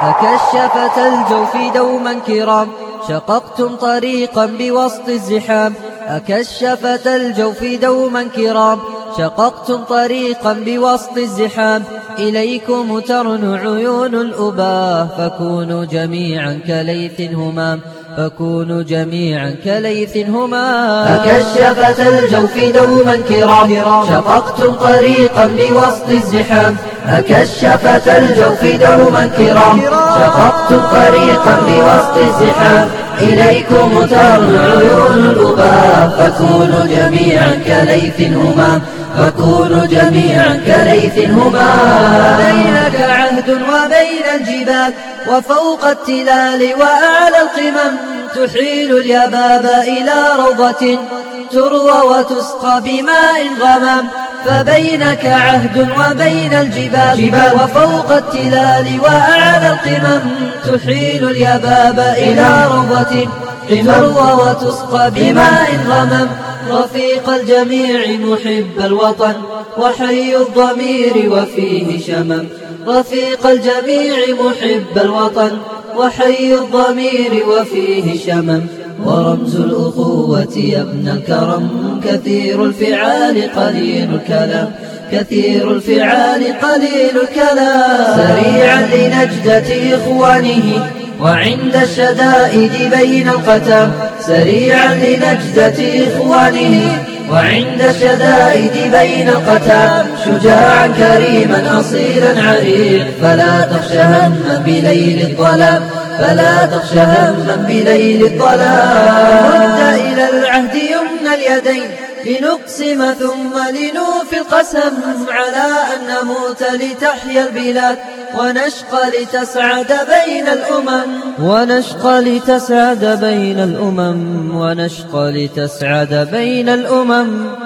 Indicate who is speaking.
Speaker 1: أكشفت الجوف دوما كرام شققتم طريقا بوسط الزحام أكشفت الجوف دوما كرام شققتم طريقا بوسط الزحام إليكم ترن عيون الأباه فكونوا جميعا كليث همام فكونوا جميعا كليث همام
Speaker 2: أكشفت الجوف دوما كرام شققتم طريقا بوسط الزحام أكشفت الجوف دوما كرام شققتم طريقا بوسط الزحام إليكم ترن عيون الأباه فكونوا جميعا كليث همام فكونوا جميعا كليث همام
Speaker 1: بينك عهد وبين الجبال وفوق التلال وأعلى القمم تحيل اليباب إلى روضة تروى وتسقى بماء غمام فبينك عهد وبين الجبال وفوق التلال وأعلى القمم تحيل اليباب إلى روضة تروى وتسقى بماء غمم رفيق الجميع محب الوطن وحي الضمير وفيه شمم رفيق الجميع محب الوطن وحي الضمير وفيه شمم ورمز الأخوة يا ابن الكرم كثير الفعال قليل الكلام كثير الفعال قليل الكلام سريعا لنجدة إخوانه وعند الشدائد بين القتام سريعا لنجدة إخوانه وعند الشدائد بين القتام شجاعا كريما أصيلا عريق فلا تخش هما بليل الظلام فلا تخش هما بليل الظلام مد إلى العهد يمنى اليدين لنقسم ثم لنوفي القسم على أن نموت لتحيا البلاد ونشقى لتسعد بين الأمم
Speaker 2: ونشقى لتسعد بين الأمم ونشقى لتسعد بين الأمم